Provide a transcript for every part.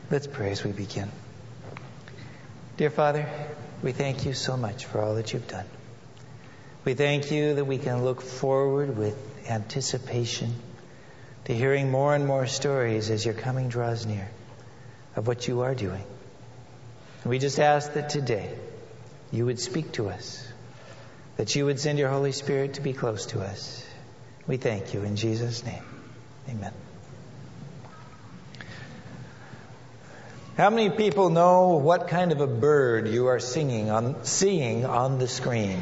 Let's pray as we begin. Dear Father, we thank you so much for all that you've done. We thank you that we can look forward with anticipation to hearing more and more stories as your coming draws near of what you are doing. And we just ask that today you would speak to us, that you would send your Holy Spirit to be close to us. We thank you in Jesus' name. Amen. How many people know what kind of a bird you are seeing on the screen?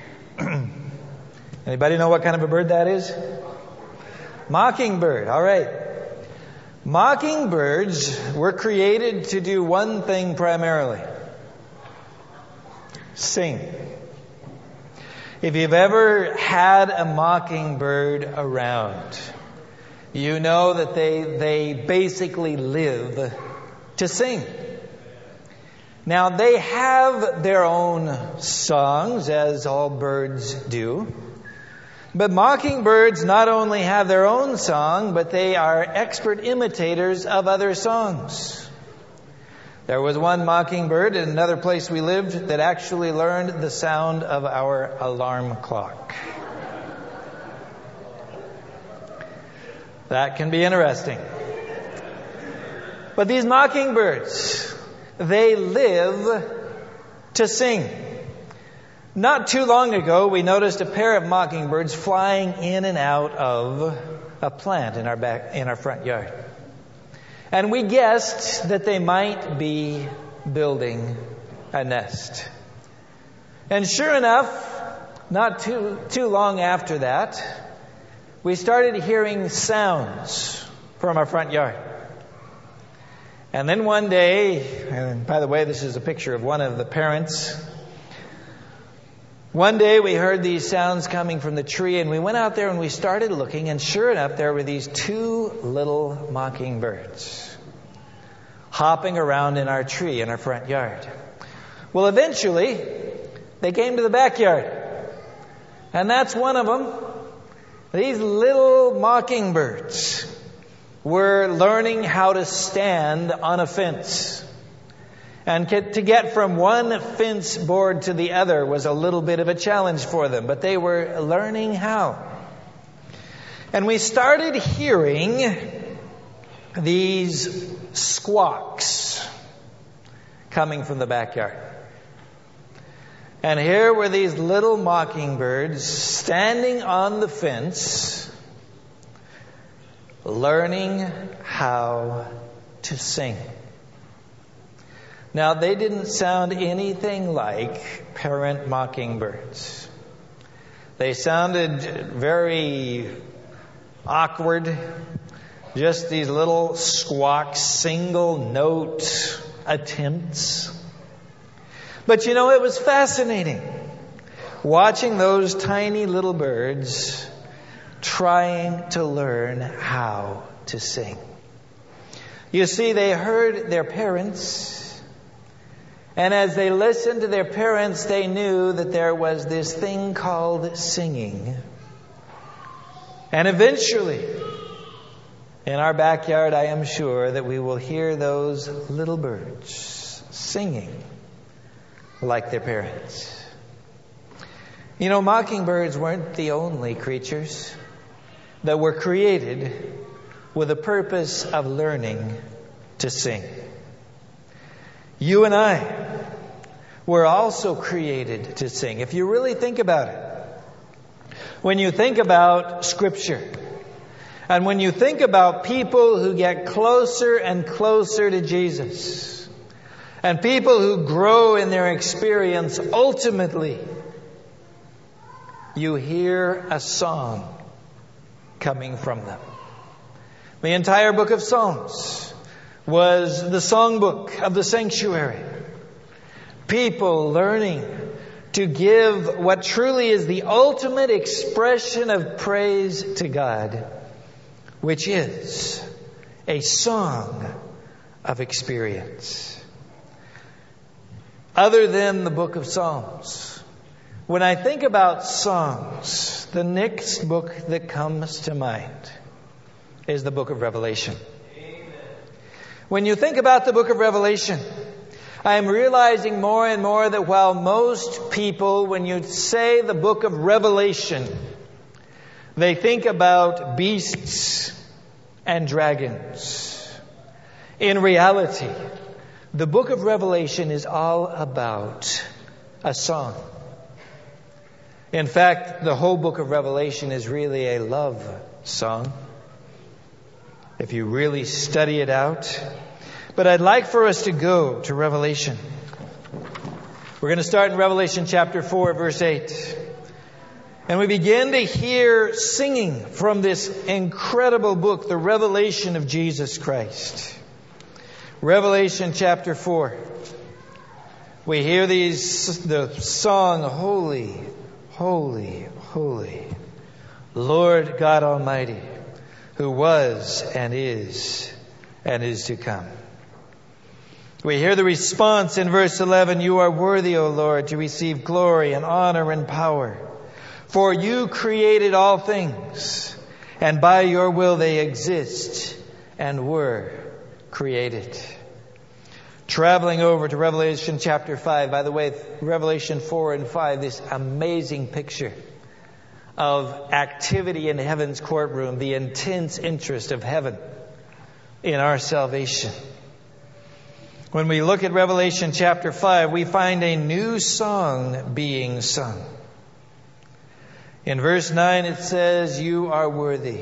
Anybody know what kind of a bird that is? Mockingbird. All right. Mockingbirds were created to do one thing primarily: sing. If you've ever had a mockingbird around, you know that they basically live to sing. Now, they have their own songs, as all birds do. But mockingbirds not only have their own song, but they are expert imitators of other songs. There was one mockingbird in another place we lived that actually learned the sound of our alarm clock. That can be interesting. But these mockingbirds, they live to sing. Not too long ago, we noticed a pair of mockingbirds flying in and out of a plant in our front yard. And we guessed that they might be building a nest. And sure enough, not too long after that, we started hearing sounds from our front yard. And then one day, and by the way, this is a picture of one of the parents. One day we heard these sounds coming from the tree, and we went out there and we started looking, and sure enough, there were these two little mockingbirds hopping around in our tree in our front yard. Well, eventually, they came to the backyard. And that's one of them. These little mockingbirds were learning how to stand on a fence. And to get from one fence board to the other was a little bit of a challenge for them, but they were learning how. And we started hearing these squawks coming from the backyard. And here were these little mockingbirds standing on the fence, learning how to sing. Now, they didn't sound anything like parent mockingbirds. They sounded very awkward. Just these little squawks, single note attempts. But you know, it was fascinating watching those tiny little birds trying to learn how to sing. You see, they heard their parents, and as they listened to their parents, they knew that there was this thing called singing. And eventually, in our backyard, I am sure that we will hear those little birds singing like their parents. You know, mockingbirds weren't the only creatures that were created with the purpose of learning to sing. You and I were also created to sing. If you really think about it, when you think about Scripture, and when you think about people who get closer and closer to Jesus, and people who grow in their experience, ultimately, you hear a song coming from them. The entire book of Psalms was the songbook of the sanctuary. People learning to give what truly is the ultimate expression of praise to God, which is a song of experience. Other than the book of Psalms, when I think about songs, the next book that comes to mind is the book of Revelation. When you think about the book of Revelation, I am realizing more and more that while most people, when you say the book of Revelation, they think about beasts and dragons. In reality, the book of Revelation is all about a song. In fact, the whole book of Revelation is really a love song, if you really study it out. But I'd like for us to go to Revelation. We're going to start in Revelation chapter 4, verse 8. And we begin to hear singing from this incredible book, the revelation of Jesus Christ. Revelation chapter 4. We hear the song, Holy, Holy, Holy, Lord God Almighty, who was and is to come. We hear the response in verse 11, You are worthy, O Lord, to receive glory and honor and power. For you created all things, and by your will they exist and were created. Traveling over to Revelation chapter 5. By the way, Revelation 4 and 5, this amazing picture of activity in heaven's courtroom, the intense interest of heaven in our salvation. When we look at Revelation chapter 5, we find a new song being sung. In verse 9 it says, You are worthy.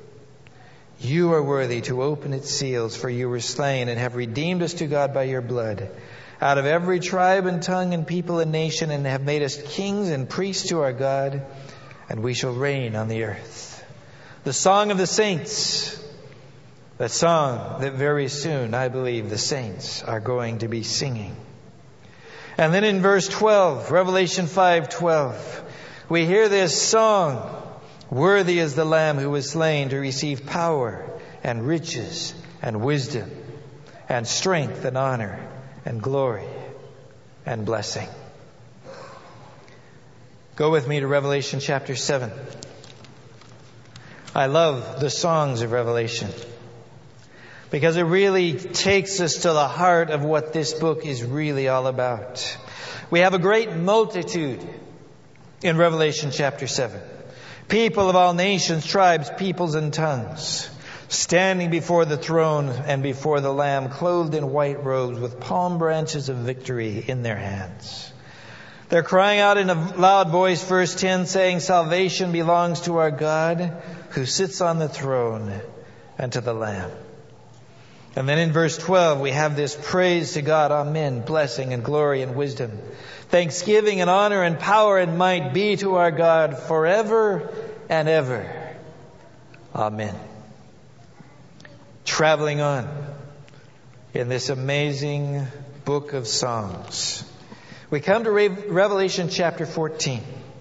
You are worthy to open its seals, for you were slain and have redeemed us to God by your blood, out of every tribe and tongue and people and nation, and have made us kings and priests to our God, and we shall reign on the earth. The song of the saints, that song that very soon, I believe, the saints are going to be singing. And then in verse 12, Revelation 5:12, we hear this song, Worthy is the Lamb who was slain to receive power and riches and wisdom and strength and honor and glory and blessing. Go with me to Revelation chapter 7. I love the songs of Revelation because it really takes us to the heart of what this book is really all about. We have a great multitude in Revelation chapter 7. People of all nations, tribes, peoples, and tongues, standing before the throne and before the Lamb, clothed in white robes with palm branches of victory in their hands. They're crying out in a loud voice, verse 10, saying, Salvation belongs to our God who sits on the throne and to the Lamb. And then in verse 12, we have this praise to God, Amen, blessing and glory and wisdom, thanksgiving and honor and power and might be to our God forever and ever. Amen. Traveling on in this amazing book of songs, we come to Revelation chapter 14.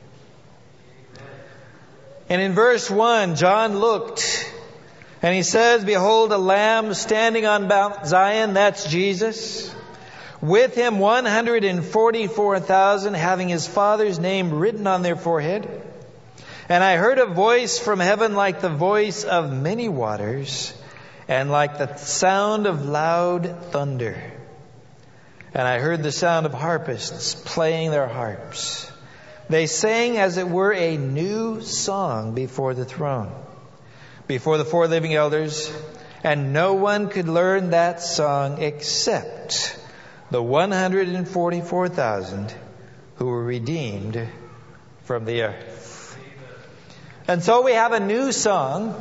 And in verse 1, John looked and he says, Behold, a lamb standing on Mount Zion, that's Jesus. With him 144,000 having his Father's name written on their forehead. And I heard a voice from heaven like the voice of many waters and like the sound of loud thunder. And I heard the sound of harpists playing their harps. They sang as it were a new song before the throne, before the four living elders, and no one could learn that song except the 144,000 who were redeemed from the earth. And so we have a new song,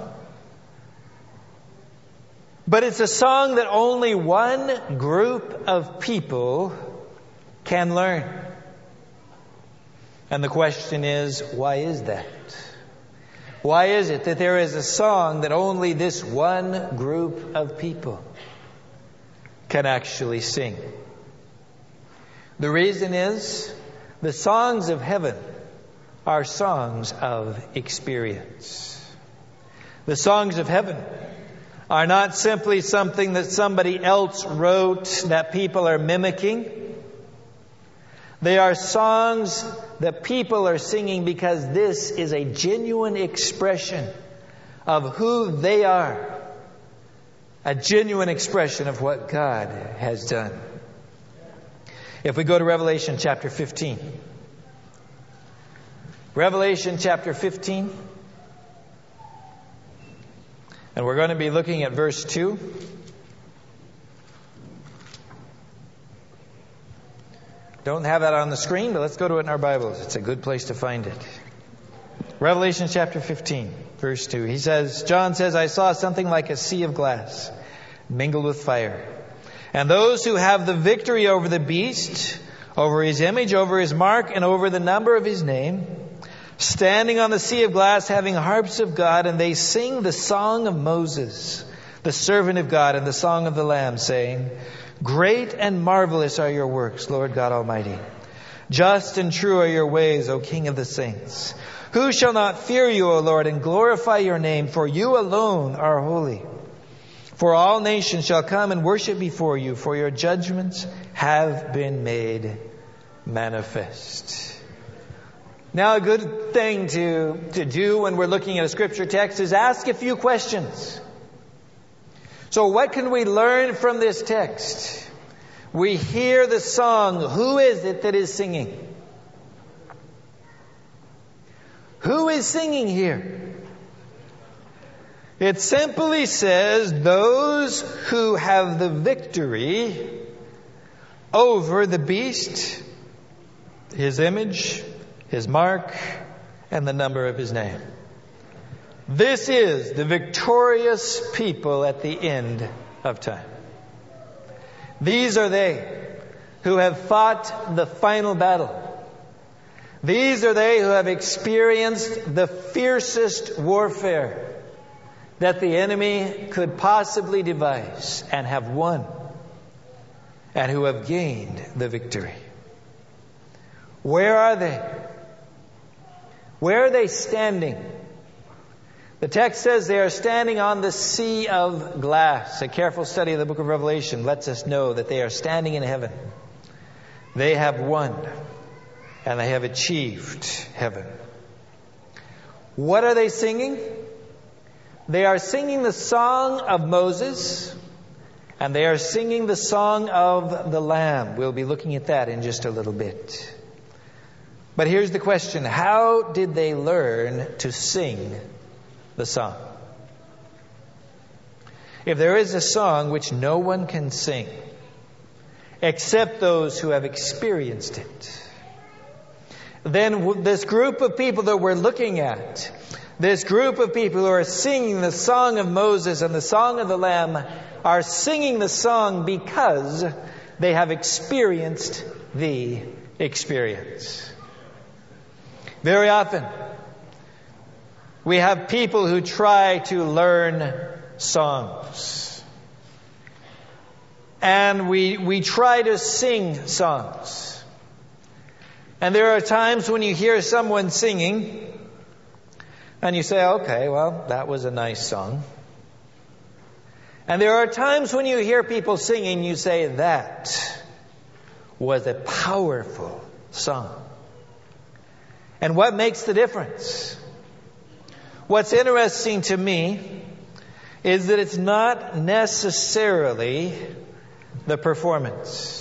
but it's a song that only one group of people can learn. And the question is, why is that? Why is it that there is a song that only this one group of people can actually sing? The reason is, the songs of heaven are songs of experience. The songs of heaven are not simply something that somebody else wrote that people are mimicking. They are songs that people are singing because this is a genuine expression of who they are a genuine expression of what God has done. If we go to Revelation chapter 15. Revelation chapter 15. And we're going to be looking at verse 2. Don't have that on the screen, but let's go to it in our Bibles. It's a good place to find it. Revelation chapter 15, verse 2. John says, I saw something like a sea of glass mingled with fire. And those who have the victory over the beast, over his image, over his mark, and over the number of his name, standing on the sea of glass, having harps of God, and they sing the song of Moses, the servant of God, and the song of the Lamb, saying, Great and marvelous are your works, Lord God Almighty. Just and true are your ways, O King of the saints. Who shall not fear you, O Lord, and glorify your name? For you alone are holy. For all nations shall come and worship before you, for your judgments have been made manifest. Now, a good thing to do when we're looking at a scripture text is ask a few questions. So what can we learn from this text? We hear the song. Who is it that is singing? Who is singing here? It simply says, those who have the victory over the beast, his image, his mark, and the number of his name. This is the victorious people at the end of time. These are they who have fought the final battle. These are they who have experienced the fiercest warfare that the enemy could possibly devise and have won, and who have gained the victory. Where are they? Where are they standing? The text says they are standing on the sea of glass. A careful study of the book of Revelation lets us know that they are standing in heaven. They have won, and they have achieved heaven. What are they singing? They are singing the song of Moses, and they are singing the song of the Lamb. We'll be looking at that in just a little bit. But here's the question. How did they learn to sing the song? If there is a song which no one can sing except those who have experienced it, then this group of people that we're looking at, this group of people who are singing the song of Moses and the song of the Lamb, are singing the song because they have experienced the experience. Very often, we have people who try to learn songs. And we try to sing songs. And there are times when you hear someone singing, and you say, okay, well, that was a nice song. And there are times when you hear people singing, you say, that was a powerful song. And what makes the difference? What's interesting to me is that it's not necessarily the performance.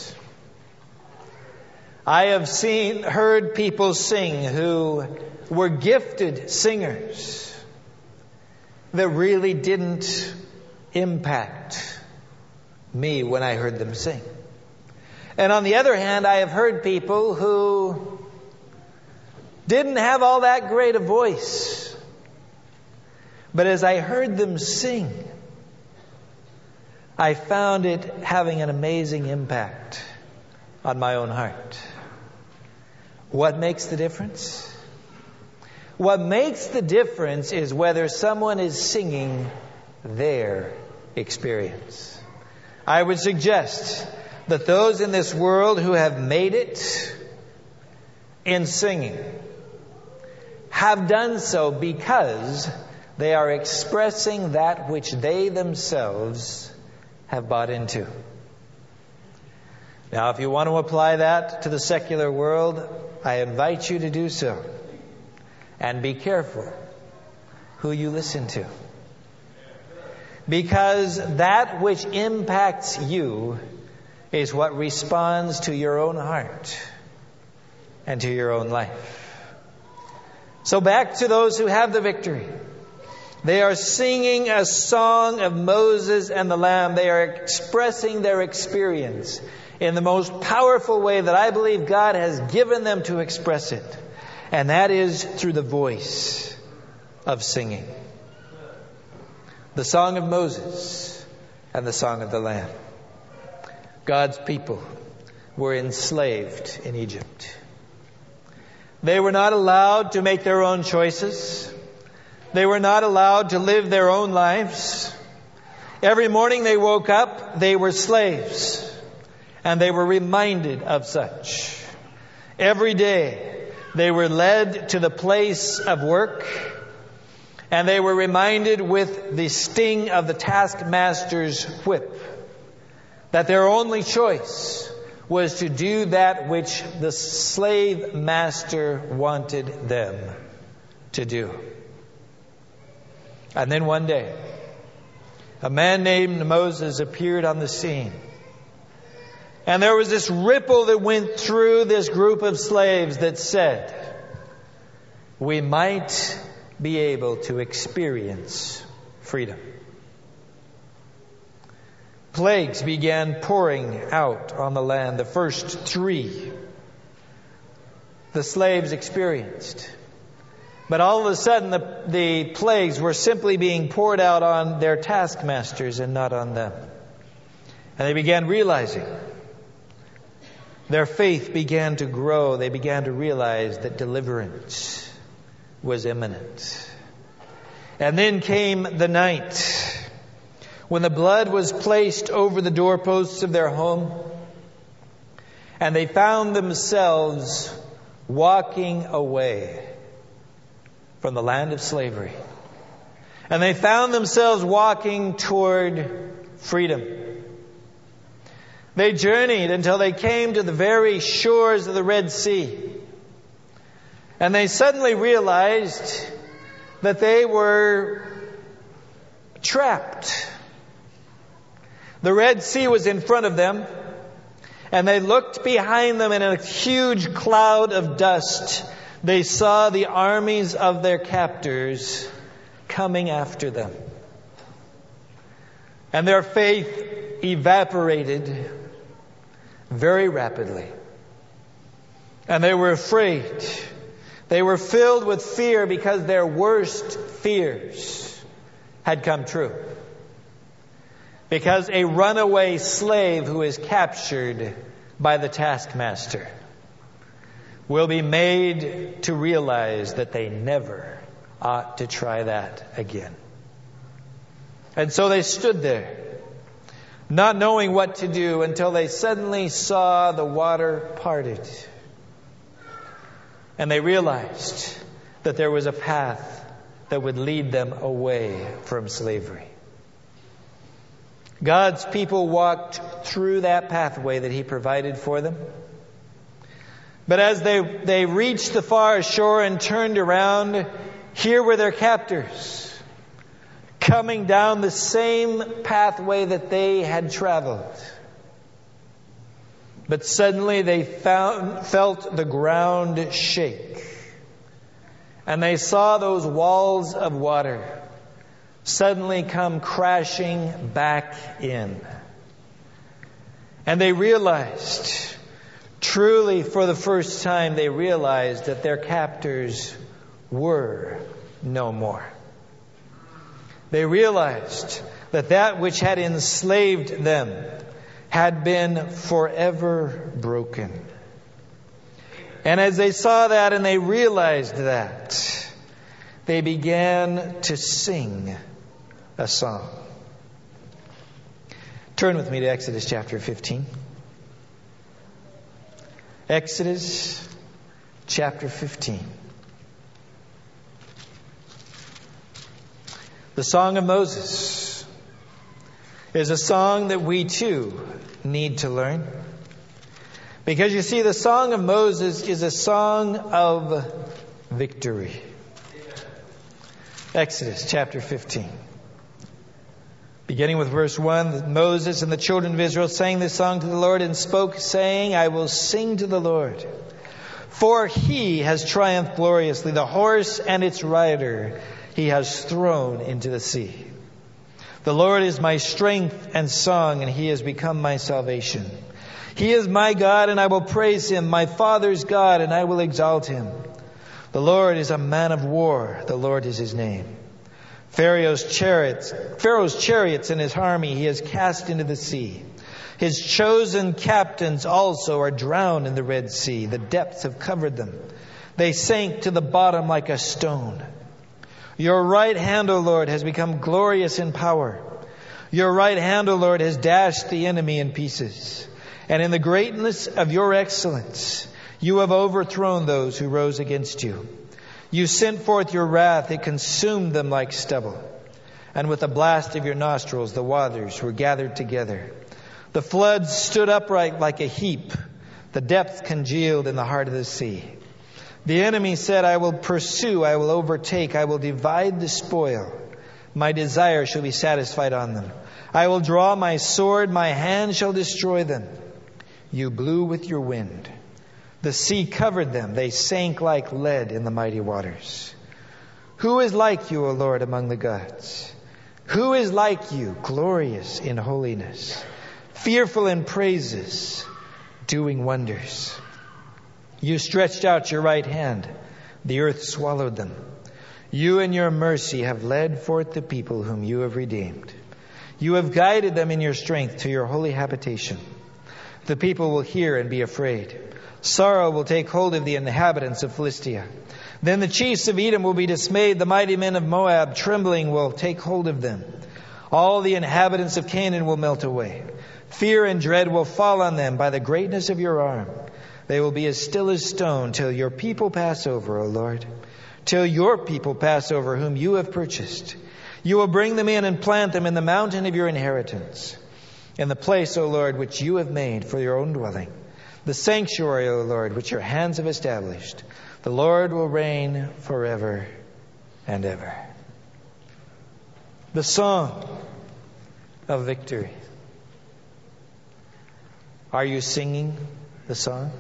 I have heard people sing who were gifted singers that really didn't impact me when I heard them sing. And on the other hand, I have heard people who didn't have all that great a voice. But as I heard them sing, I found it having an amazing impact on my own heart. What makes the difference? What makes the difference is whether someone is singing their experience. I would suggest that those in this world who have made it in singing have done so because they are expressing that which they themselves have bought into. Now, if you want to apply that to the secular world, I invite you to do so. And be careful who you listen to. Because that which impacts you is what responds to your own heart and to your own life. So back to those who have the victory. They are singing a song of Moses and the Lamb. They are expressing their experience in the most powerful way that I believe God has given them to express it. And that is through the voice of singing. The song of Moses and the song of the Lamb. God's people were enslaved in Egypt. They were not allowed to make their own choices. They were not allowed to live their own lives. Every morning they woke up, they were slaves. And they were reminded of such. Every day they were led to the place of work. And they were reminded with the sting of the taskmaster's whip that their only choice was to do that which the slave master wanted them to do. And then one day, a man named Moses appeared on the scene. And there was this ripple that went through this group of slaves that said, we might be able to experience freedom. Plagues began pouring out on the land. The first 3 the slaves experienced. But all of a sudden the plagues were simply being poured out on their taskmasters and not on them. And they began realizing. Their faith began to grow. They began to realize that deliverance was imminent. And then came the night when the blood was placed over the doorposts of their home, and they found themselves walking away from the land of slavery. And they found themselves walking toward freedom. They journeyed until they came to the very shores of the Red Sea. And they suddenly realized that they were trapped. The Red Sea was in front of them, and they looked behind them in a huge cloud of dust. They saw the armies of their captors coming after them. And their faith evaporated very rapidly. And they were afraid. They were filled with fear because their worst fears had come true. Because a runaway slave who is captured by the taskmaster will be made to realize that they never ought to try that again. And so they stood there, not knowing what to do, until they suddenly saw the water parted. And they realized that there was a path that would lead them away from slavery. God's people walked through that pathway that He provided for them. But as they reached the far shore and turned around, here were their captors, coming down the same pathway that they had traveled. But suddenly they felt the ground shake. And they saw those walls of water suddenly come crashing back in. And they realized, truly for the first time, they realized that their captors were no more. They realized that that which had enslaved them had been forever broken. And as they saw that and they realized that, they began to sing a song. Turn with me to Exodus chapter 15. Exodus chapter 15. The Song of Moses is a song that we too need to learn. Because you see, the Song of Moses is a song of victory. Exodus chapter 15. Beginning with verse 1, Moses and the children of Israel sang this song to the Lord and spoke, saying, I will sing to the Lord, for he has triumphed gloriously. The horse and its rider he has thrown into the sea. The Lord is my strength and song, and he has become my salvation. He is my God, and I will praise him, my father's God, and I will exalt him. The Lord is a man of war. The Lord is his name. Pharaoh's chariots and his army he has cast into the sea. His chosen captains also are drowned in the Red Sea. The depths have covered them. They sank to the bottom like a stone. Your right hand, O Lord, has become glorious in power. Your right hand, O Lord, has dashed the enemy in pieces. And in the greatness of your excellence, you have overthrown those who rose against you. You sent forth your wrath, it consumed them like stubble. And with the blast of your nostrils, the waters were gathered together. The floods stood upright like a heap. The depths congealed in the heart of the sea. The enemy said, I will pursue, I will overtake, I will divide the spoil. My desire shall be satisfied on them. I will draw my sword, my hand shall destroy them. You blew with your wind. The sea covered them. They sank like lead in the mighty waters. Who is like you, O Lord, among the gods? Who is like you, glorious in holiness, fearful in praises, doing wonders? You stretched out your right hand. The earth swallowed them. You in your mercy have led forth the people whom you have redeemed. You have guided them in your strength to your holy habitation. The people will hear and be afraid. Sorrow will take hold of the inhabitants of Philistia. Then the chiefs of Edom will be dismayed. The mighty men of Moab, trembling, will take hold of them. All the inhabitants of Canaan will melt away. Fear and dread will fall on them by the greatness of your arm. They will be as still as stone till your people pass over, O Lord. Till your people pass over whom you have purchased. You will bring them in and plant them in the mountain of your inheritance. In the place, O Lord, which you have made for your own dwelling. The sanctuary, O Lord, which your hands have established. The Lord will reign forever and ever. The song of victory. Are you singing the song?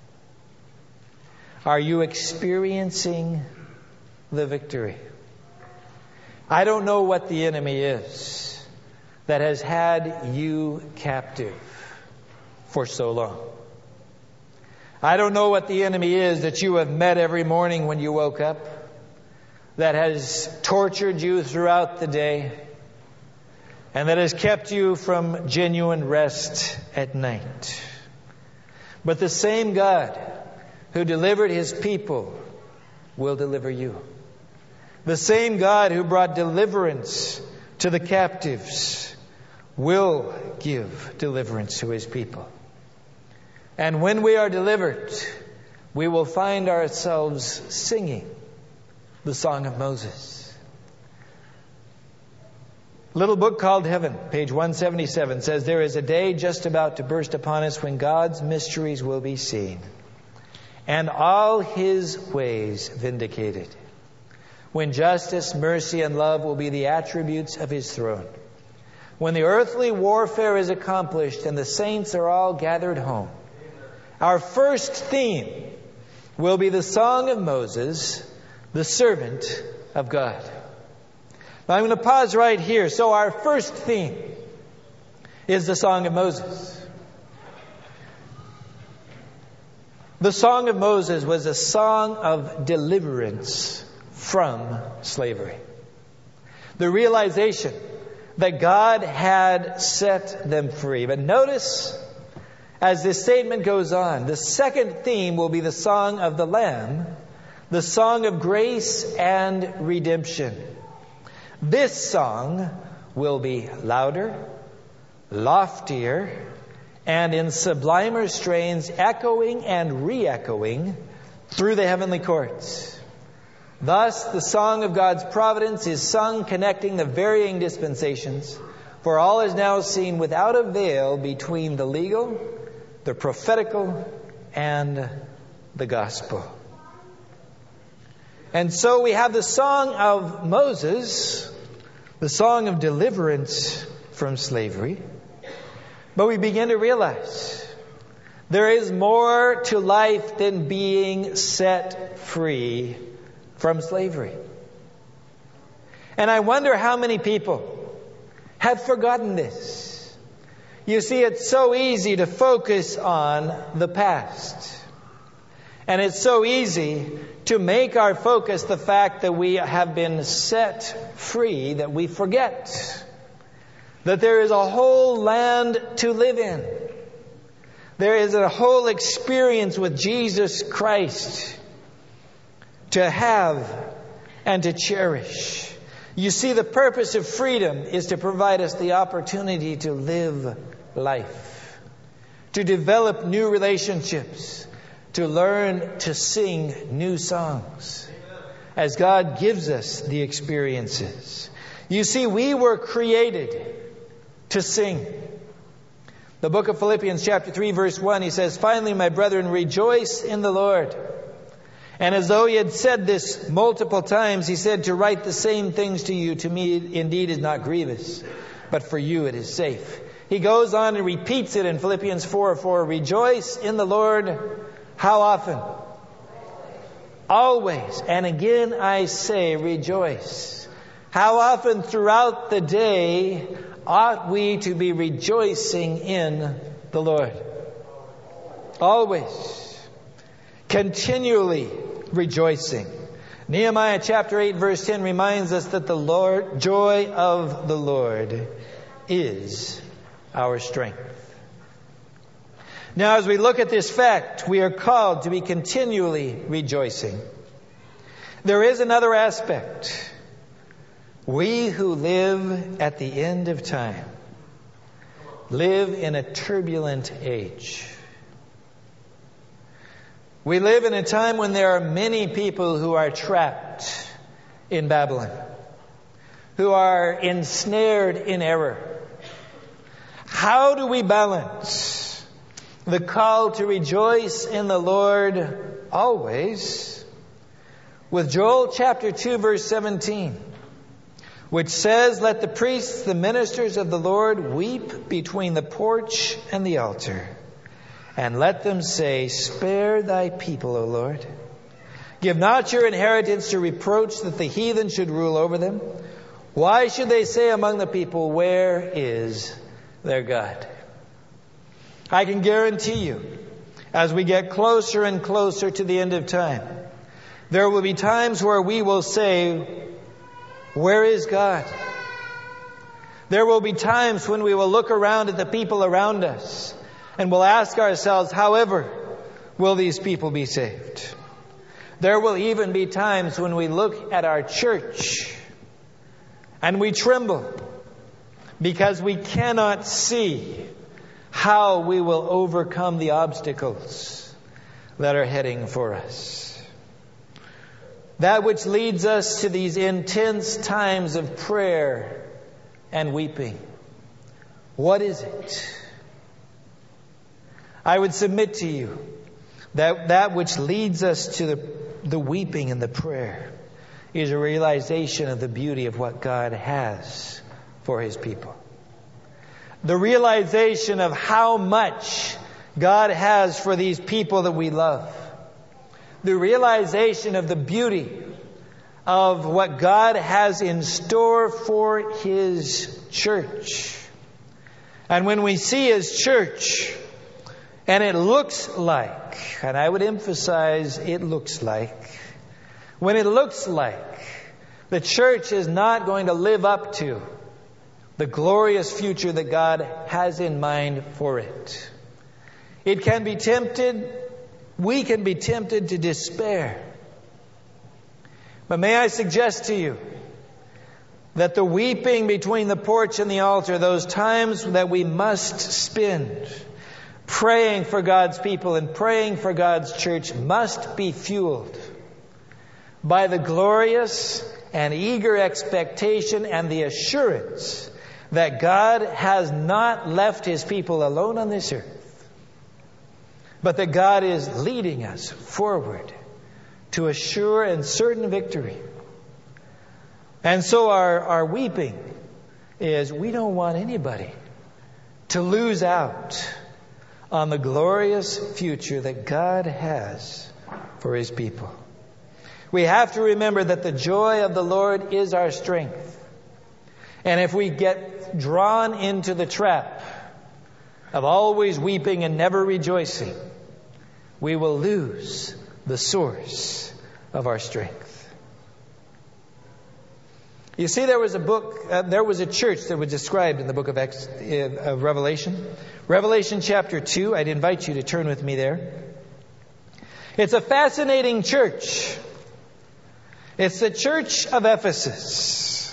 Are you experiencing the victory? I don't know what the enemy is that has had you captive for so long. I don't know what the enemy is that you have met every morning when you woke up, that has tortured you throughout the day, and that has kept you from genuine rest at night. But the same God who delivered his people will deliver you. The same God who brought deliverance to the captives will give deliverance to his people. And when we are delivered, we will find ourselves singing the Song of Moses. A little book called Heaven, page 177, says, there is a day just about to burst upon us when God's mysteries will be seen, and all his ways vindicated. When justice, mercy, and love will be the attributes of his throne. When the earthly warfare is accomplished and the saints are all gathered home. Our first theme will be the Song of Moses, the servant of God. Now I'm going to pause right here. So our first theme is the Song of Moses. The Song of Moses was a song of deliverance from slavery. The realization that God had set them free. But notice, as this statement goes on, the second theme will be the Song of the Lamb, the song of grace and redemption. This song will be louder, loftier, and in sublimer strains, echoing and re-echoing through the heavenly courts. Thus, the song of God's providence is sung connecting the varying dispensations, for all is now seen without a veil between the legal, the prophetical, and the gospel. And so we have the Song of Moses, the song of deliverance from slavery. But we begin to realize there is more to life than being set free from slavery. And I wonder how many people have forgotten this. You see, it's so easy to focus on the past. And it's so easy to make our focus the fact that we have been set free that we forget that there is a whole land to live in. There is a whole experience with Jesus Christ to have and to cherish. You see, the purpose of freedom is to provide us the opportunity to live life, to develop new relationships, to learn to sing new songs as God gives us the experiences. You see, we were created to sing. The book of Philippians chapter 3 verse 1, he says, "Finally, my brethren, rejoice in the Lord." And as though he had said this multiple times, he said, "To write the same things to you, to me indeed is not grievous, but for you it is safe." He goes on and repeats it in Philippians 4:4. Rejoice in the Lord. How often? Always. And again I say rejoice. How often throughout the day ought we to be rejoicing in the Lord? Always. Continually rejoicing. Nehemiah chapter 8 verse 10 reminds us that the joy of the Lord is our strength. Now, as we look at this fact, we are called to be continually rejoicing. There is another aspect. We who live at the end of time live in a turbulent age. We live in a time when there are many people who are trapped in Babylon, who are ensnared in error. How do we balance the call to rejoice in the Lord always with Joel chapter 2 verse 17, which says, "Let the priests, the ministers of the Lord, weep between the porch and the altar, and let them say, Spare thy people, O Lord. Give not your inheritance to reproach, that the heathen should rule over them. Why should they say among the people, Where is their God?" I can guarantee you, as we get closer and closer to the end of time, there will be times where we will say, Where is God? There will be times when we will look around at the people around us and will ask ourselves, however, will these people be saved? There will even be times when we look at our church and we tremble because we cannot see how we will overcome the obstacles that are heading for us. That which leads us to these intense times of prayer and weeping. What is it? I would submit to you that which leads us to the weeping and the prayer is a realization of the beauty of what God has for His people. The realization of how much God has for these people that we love. The realization of the beauty of what God has in store for His church. And when we see His church, and it looks like, and I would emphasize it looks like, when it looks like the church is not going to live up to the glorious future that God has in mind for it, it can be tempted, we can be tempted to despair. But may I suggest to you that the weeping between the porch and the altar, those times that we must spend praying for God's people and praying for God's church, must be fueled by the glorious and eager expectation and the assurance that God has not left His people alone on this earth, but that God is leading us forward to a sure and certain victory. And so our weeping is we don't want anybody to lose out on the glorious future that God has for His people. We have to remember that the joy of the Lord is our strength. And if we get drawn into the trap of always weeping and never rejoicing, we will lose the source of our strength. You see, there was a church that was described in the book of Revelation. Revelation chapter 2. I'd invite you to turn with me there. It's a fascinating church. It's the church of Ephesus.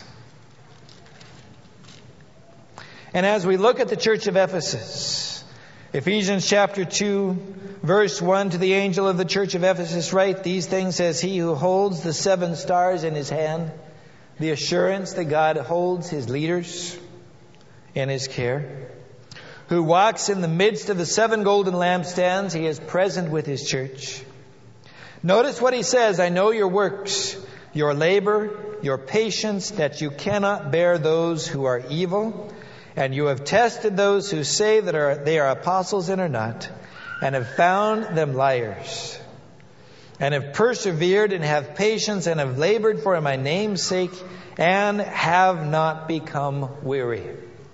And as we look at the church of Ephesus, Ephesians chapter 2, verse 1, to the angel of the church of Ephesus write, these things says he who holds the 7 stars in his hand, the assurance that God holds His leaders in His care, who walks in the midst of the 7 golden lampstands. He is present with His church. Notice what he says, I know your works, your labor, your patience, that you cannot bear those who are evil, and you have tested those who say that they are apostles and are not, and have found them liars, and have persevered and have patience and have labored for my name's sake and have not become weary.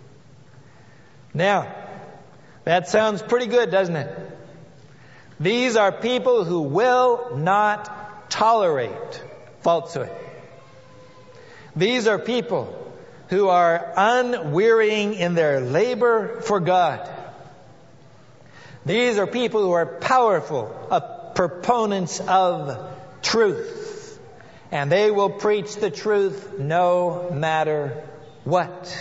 Now, that sounds pretty good, doesn't it? These are people who will not tolerate falsehood. These are people who are unwearying in their labor for God. These are people who are powerful proponents of truth. And they will preach the truth no matter what.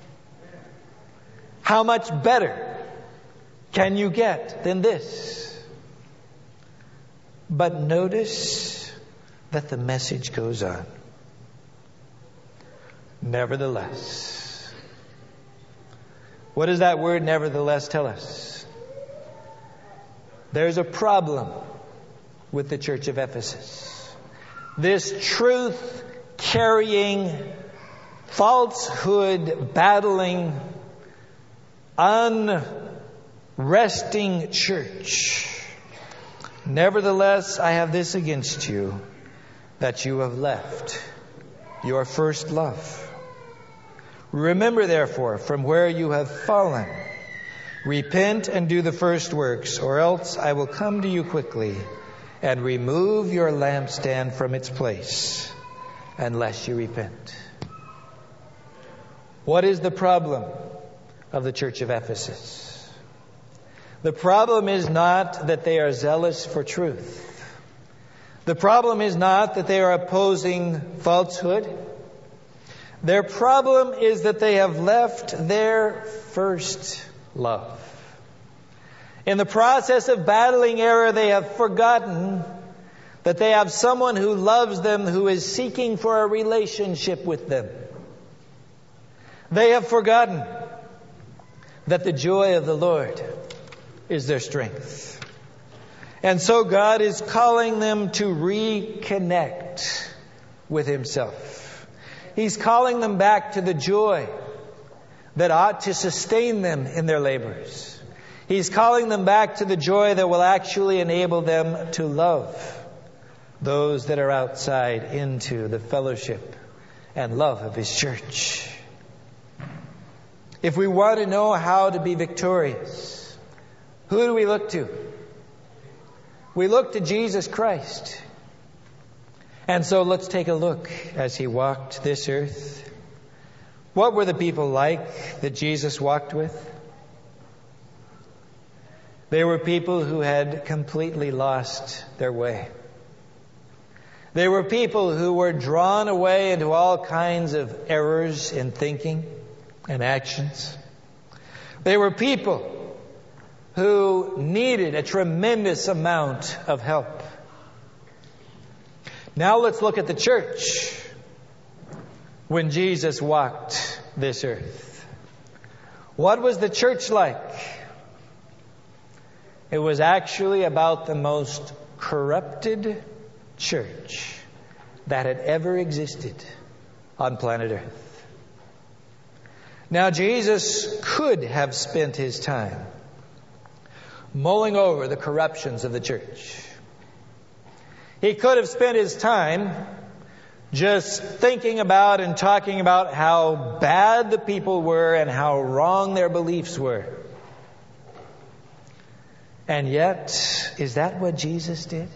How much better can you get than this? But notice that the message goes on. Nevertheless. What does that word nevertheless tell us? There's a problem with the church of Ephesus. This truth-carrying, falsehood-battling, unresting church. Nevertheless, I have this against you, that you have left your first love. Remember, therefore, from where you have fallen, repent and do the first works, or else I will come to you quickly and remove your lampstand from its place, unless you repent. What is the problem of the church of Ephesus? The problem is not that they are zealous for truth. The problem is not that they are opposing falsehood. Their problem is that they have left their first love. In the process of battling error, they have forgotten that they have someone who loves them, who is seeking for a relationship with them. They have forgotten that the joy of the Lord is their strength. And so God is calling them to reconnect with Himself. He's calling them back to the joy that ought to sustain them in their labors. He's calling them back to the joy that will actually enable them to love those that are outside into the fellowship and love of His church. If we want to know how to be victorious, who do we look to? We look to Jesus Christ. And so let's take a look as He walked this earth. What were the people like that Jesus walked with? They were people who had completely lost their way. They were people who were drawn away into all kinds of errors in thinking and actions. They were people who needed a tremendous amount of help. Now let's look at the church when Jesus walked this earth. What was the church like? It was actually about the most corrupted church that had ever existed on planet Earth. Now, Jesus could have spent his time mulling over the corruptions of the church. He could have spent his time just thinking about and talking about how bad the people were and how wrong their beliefs were. And yet, is that what Jesus did?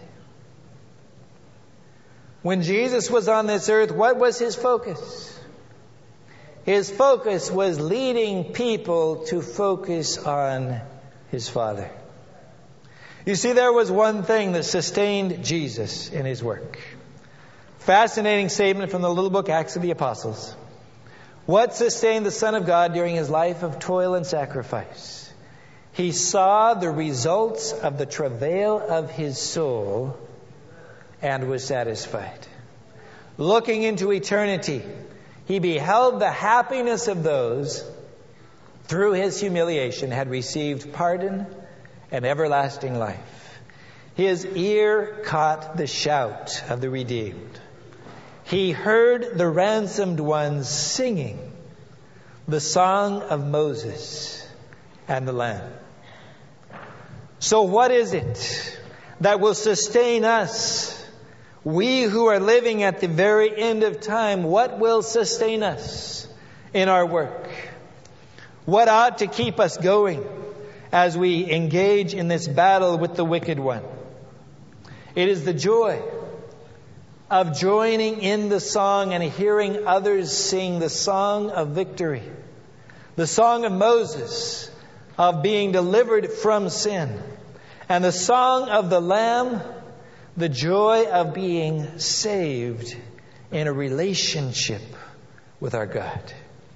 When Jesus was on this earth, what was his focus? His focus was leading people to focus on his Father. You see, there was one thing that sustained Jesus in his work. Fascinating statement from the little book Acts of the Apostles. What sustained the Son of God during his life of toil and sacrifice? He saw the results of the travail of his soul and was satisfied. Looking into eternity, he beheld the happiness of those through his humiliation had received pardon and everlasting life. His ear caught the shout of the redeemed. He heard the ransomed ones singing the song of Moses and the Lamb. So what is it that will sustain us? We who are living at the very end of time, what will sustain us in our work? What ought to keep us going as we engage in this battle with the wicked one? It is the joy of joining in the song and hearing others sing the song of victory. The song of Moses, of being delivered from sin. And the song of the Lamb, the joy of being saved in a relationship with our God.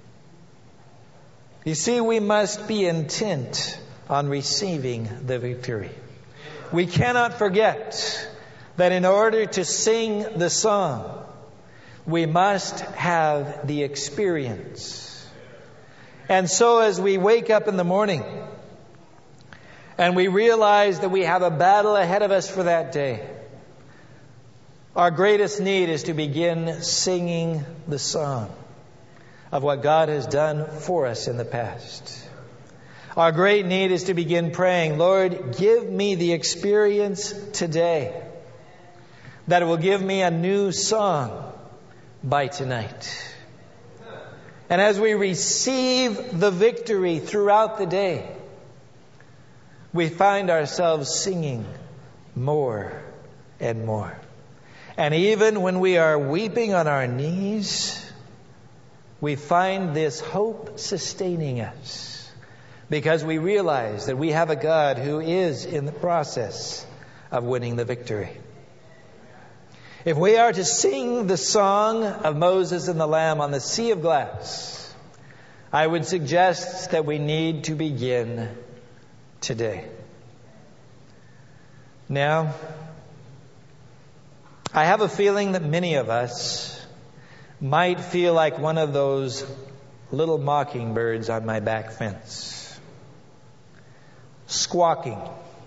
You see, we must be intent on receiving the victory. We cannot forget that in order to sing the song, we must have the experience. And so as we wake up in the morning and we realize that we have a battle ahead of us for that day, our greatest need is to begin singing the song of what God has done for us in the past. Our great need is to begin praying, Lord, give me the experience today that it will give me a new song by tonight. And as we receive the victory throughout the day, we find ourselves singing more and more. And even when we are weeping on our knees, we find this hope sustaining us because we realize that we have a God who is in the process of winning the victory. If we are to sing the song of Moses and the Lamb on the sea of glass, I would suggest that we need to begin today. Now, I have a feeling that many of us might feel like one of those little mockingbirds on my back fence, squawking.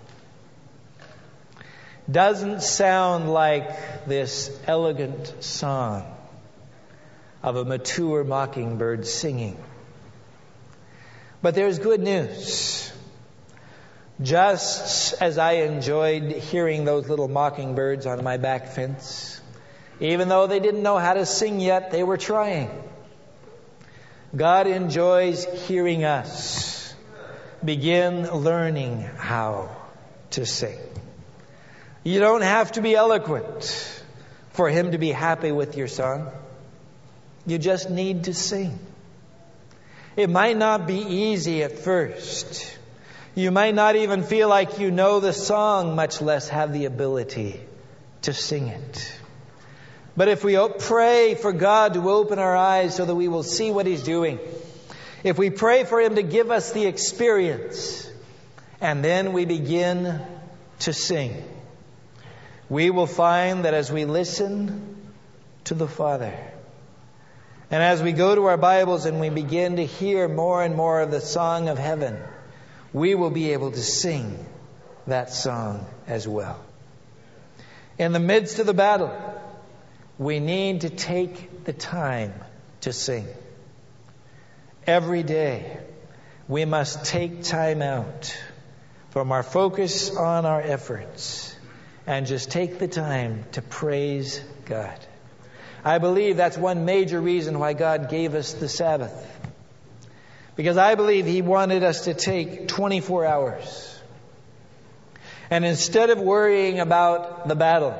Doesn't sound like this elegant song of a mature mockingbird singing. But there's good news. Just as I enjoyed hearing those little mockingbirds on my back fence, even though they didn't know how to sing yet, they were trying. God enjoys hearing us begin learning how to sing. You don't have to be eloquent for Him to be happy with your song. You just need to sing. It might not be easy at first. You might not even feel like you know the song, much less have the ability to sing it. But if we pray for God to open our eyes so that we will see what He's doing, if we pray for Him to give us the experience, and then we begin to sing, we will find that as we listen to the Father, and as we go to our Bibles and we begin to hear more and more of the song of heaven, we will be able to sing that song as well. In the midst of the battle, we need to take the time to sing. Every day, we must take time out from our focus on our efforts and just take the time to praise God. I believe that's one major reason why God gave us the Sabbath. Because I believe He wanted us to take 24 hours. And instead of worrying about the battle,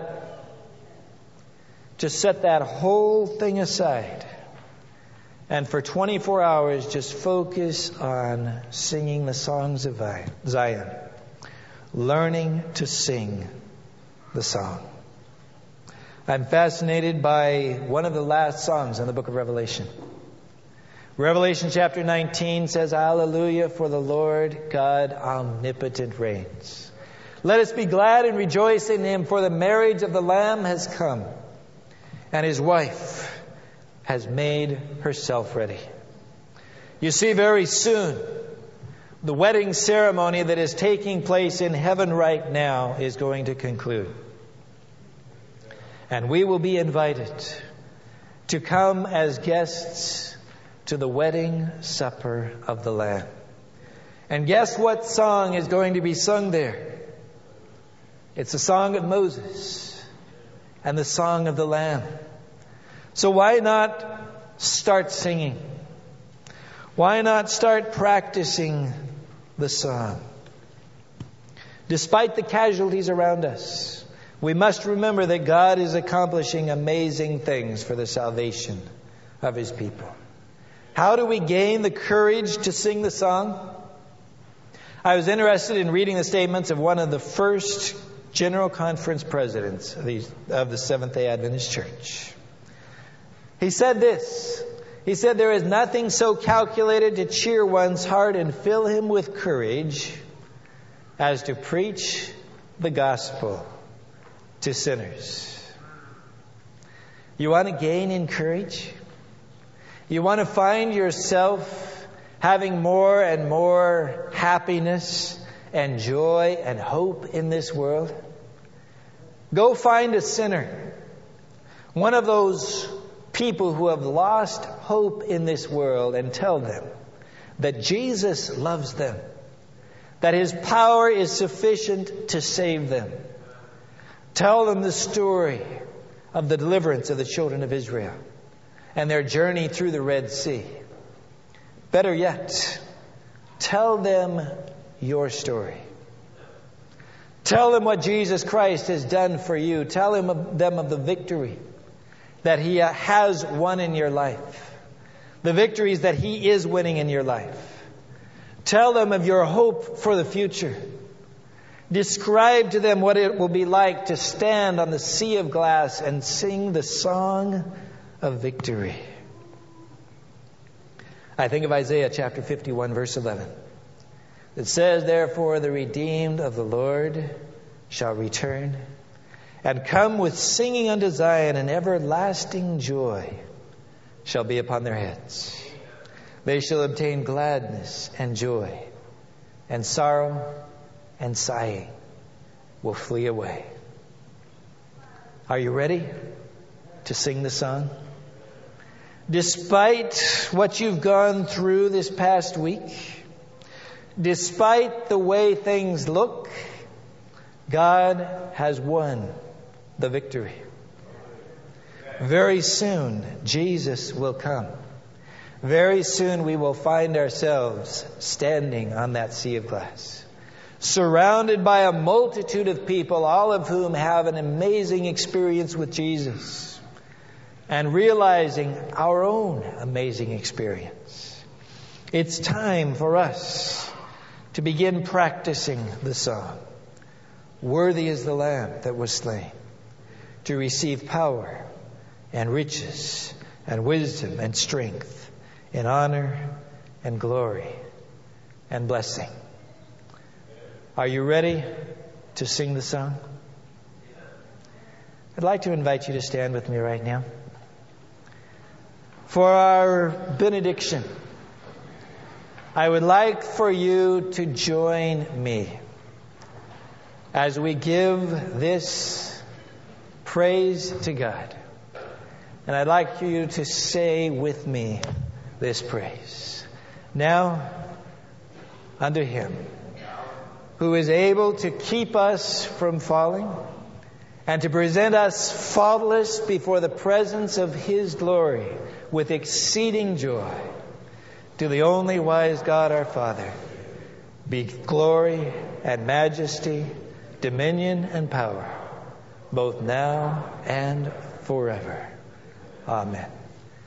just set that whole thing aside. And for 24 hours, just focus on singing the songs of Zion. Learning to sing the song. I'm fascinated by one of the last songs in the book of Revelation. Revelation chapter 19 says, Hallelujah, for the Lord God omnipotent reigns. Let us be glad and rejoice in Him, for the marriage of the Lamb has come, and His wife has made herself ready. You see, very soon, the wedding ceremony that is taking place in heaven right now is going to conclude. And we will be invited to come as guests to the wedding supper of the Lamb. And guess what song is going to be sung there? It's the song of Moses and the song of the Lamb. So why not start singing? Why not start practicing the song? Despite the casualties around us, we must remember that God is accomplishing amazing things for the salvation of His people. How do we gain the courage to sing the song? I was interested in reading the statements of one of the first General Conference presidents of the Seventh-day Adventist Church. He said this. He said, there is nothing so calculated to cheer one's heart and fill him with courage as to preach the gospel to sinners. You want to gain in courage? You want to find yourself having more and more happiness and joy and hope in this world? Go find a sinner. One of those people who have lost hope in this world, and tell them that Jesus loves them, that His power is sufficient to save them. Tell them the story of the deliverance of the children of Israel and their journey through the Red Sea. Better yet, tell them your story. Tell them what Jesus Christ has done for you. Tell them of the victory that He has won in your life. The victories that He is winning in your life. Tell them of your hope for the future. Describe to them what it will be like to stand on the sea of glass and sing the song of victory. I think of Isaiah chapter 51, verse 11. It says, therefore the redeemed of the Lord shall return and come with singing unto Zion, and everlasting joy shall be upon their heads. They shall obtain gladness and joy, and sorrow and sighing will flee away. Are you ready to sing the song? Despite what you've gone through this past week, despite the way things look, God has won the victory. Very soon, Jesus will come. Very soon we will find ourselves standing on that sea of glass, surrounded by a multitude of people, all of whom have an amazing experience with Jesus, and realizing our own amazing experience. It's time for us to begin practicing the song, worthy is the Lamb that was slain, to receive power and riches and wisdom and strength and honor and glory and blessing. Are you ready to sing the song? I'd like to invite you to stand with me right now. For our benediction, I would like for you to join me as we give this praise to God And I'd like you to say with me this praise. Now, unto Him who is able to keep us from falling and to present us faultless before the presence of His glory with exceeding joy, to the only wise God our Father, be glory and majesty, dominion and power, both now and forever. Amen.